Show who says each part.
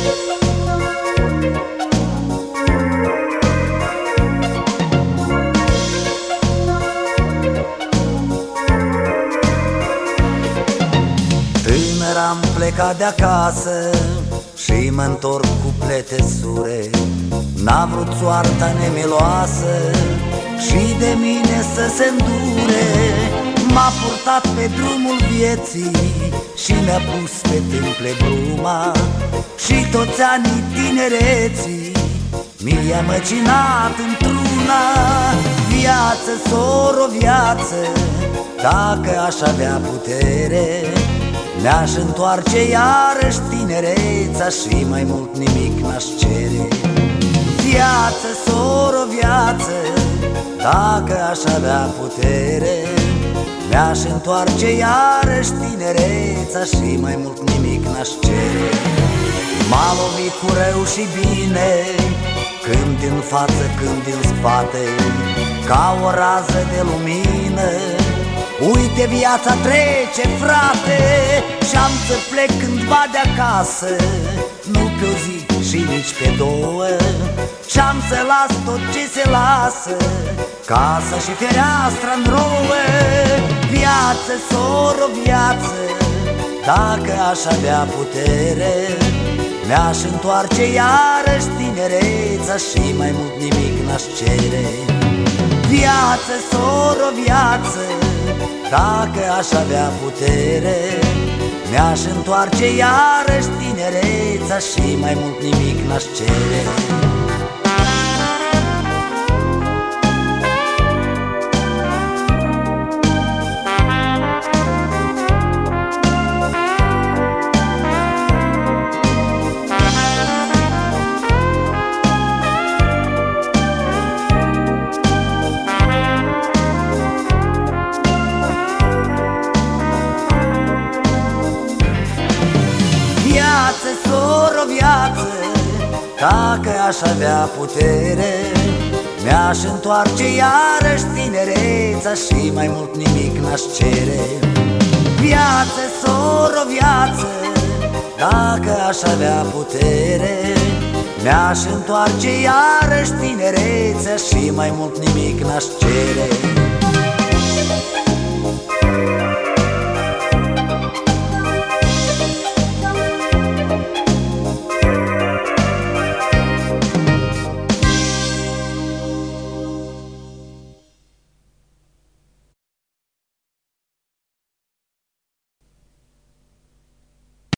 Speaker 1: Am plecat de acasă și mă întorc cu plete sure. N-a vrut soarta nemiloasă și de mine să se îndure. M-a purtat pe drumul vieții și mi-a pus pe tâmple bruma. Și toți anii tinereții mi-a măcinat într-una. Viață, soro, viață, dacă aș avea putere, mi-aș întoarce iarăși tinereța și mai mult nimic n-aș cere. Viață, soro, viață, dacă aș avea putere, mi-aș întoarce iarăși tinereța și mai mult nimic n-aș cere. M-a lovit cu rău și bine, când din față, când din spate, ca o rază de lumină. Uite, viața trece, frate, și-am să plec cândva de acasă, nu pe o zi și nici pe două. Și-am să las tot ce se lasă, casa și fereastra-n rouă. Viață, soro, viață, dacă aș avea putere, mi-aș întoarce iarăși tinereța și mai mult nimic n-aș cere. Viață, soro, viață, dacă aș avea putere, mi-aș întoarce iarăși tinereța și mai mult nimic n-aș cere. Viață, soro, viață, dacă aș avea putere, mi-aș întoarce iarăși tinereța și mai mult nimic n-aș cere. Viață, soro, viață, dacă aș avea putere, mi-aș întoarce iarăși tinereța și mai mult nimic n-aș cere.